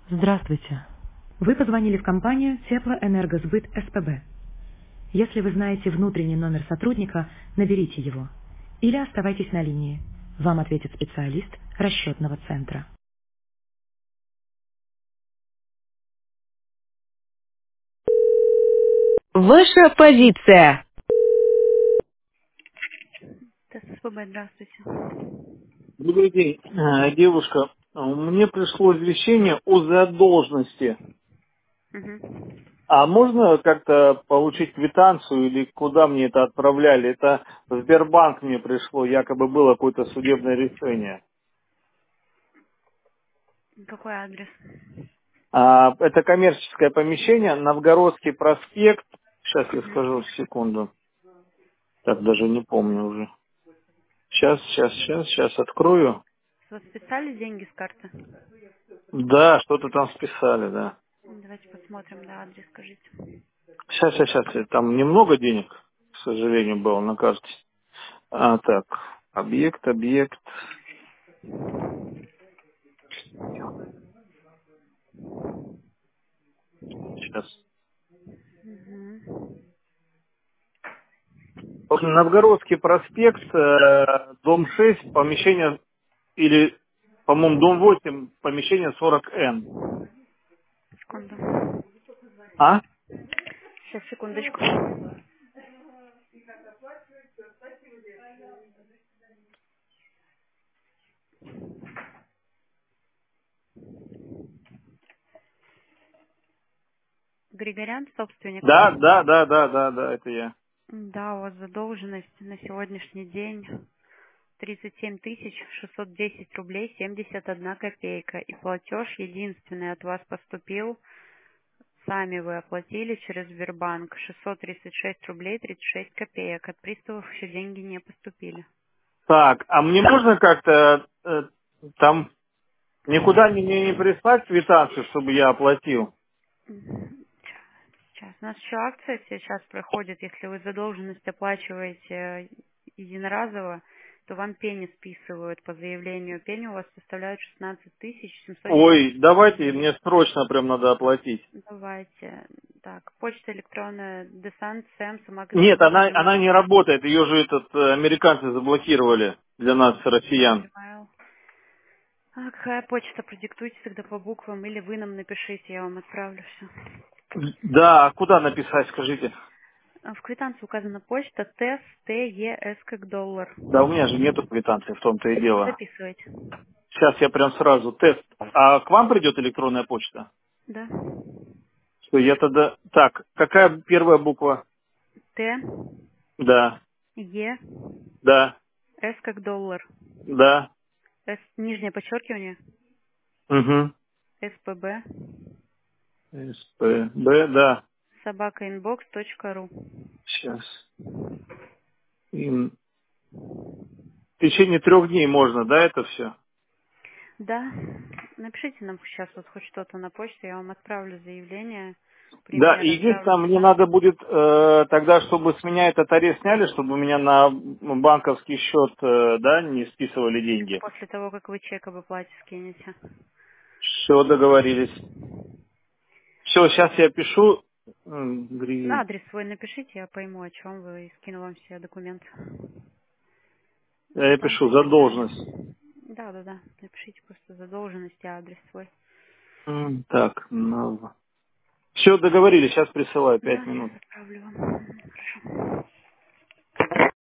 Здравствуйте. Вы позвонили в компанию Теплоэнергосбыт СПБ. Если вы знаете внутренний номер сотрудника, наберите его. Или оставайтесь на линии. Вам ответит специалист расчетного центра. Ваша позиция. СПБ, здравствуйте. Добрый день, девушка. Мне пришло извещение о задолженности. Мгм. А можно как-то получить квитанцию или куда мне это отправляли? Это в Сбербанк мне пришло, якобы было какое-то судебное решение. Какой адрес? Это коммерческое помещение, Новгородский проспект. Сейчас я Мгм. скажу, секунду. Так даже не помню уже. Сейчас открою. Вы списали деньги с карты? Да, что-то там списали, да. Давайте посмотрим на адрес, скажите. Сейчас. Там немного денег, к сожалению, было на карте. Так, объект. Сейчас. Мгм. Новгородский проспект, дом 6, помещение, или, по-моему, дом 8, помещение 40Н. Секунду. А? Сейчас, секундочку. Григорян, собственник. Да, это я. Да, у вас задолженность на сегодняшний день 37 610 рублей 71 копейка. И платеж единственный от вас поступил. Сами вы оплатили через Сбербанк 636 рублей 36 копеек. От приставов еще деньги не поступили. Так, а мне можно как-то там никуда не прислать квитанцию, чтобы я оплатил? Мгм. Сейчас. У нас еще акция сейчас проходит. Если вы задолженность оплачиваете единоразово, то вам пени списывают по заявлению. Пени у вас составляют 16 Ой, 770 давайте, рублей. мне срочно прям надо оплатить. Давайте. Так, почта электронная Десант Сэм Нет, Самак она не работает, ее же американцы заблокировали для нас, россиян. Gmail. А какая почта? Продиктуйте тогда по буквам или вы нам напишите, я вам отправлю все. Да, а куда написать, скажите? В квитанции указана почта ТЭС, ТЕС как доллар. Да у меня же нету квитанции, в том-то и дело. Записывайте. Сейчас я прям сразу тест. А к вам придет электронная почта? Да. Что я тогда... Так, какая первая буква? Т, Да, Е, да, С как доллар. да. С, нижнее подчеркивание, Угу. СПБ, СПБ, да. собакаinbox.ру. Сейчас. В течение 3 дней можно, да, это все? Да, напишите нам сейчас вот хоть что-то на почту, я вам отправлю заявление, Да, и пример отправлю единственное, мне туда. надо будет тогда, чтобы с меня этот арест сняли, чтобы у меня на банковский счет, да, не списывали Это деньги. после того, как вы чек об оплате скинете. Все, договорились. Все, сейчас я пишу. Адрес свой напишите, я пойму, о чем вы, и скину вам все документы. Я Квитанцию пишу и так задолженность. далее. Да. Напишите просто задолженность и адрес свой. Так, все, договорились, сейчас присылаю, 5 Да, сейчас минут. отправлю вам. Хорошо.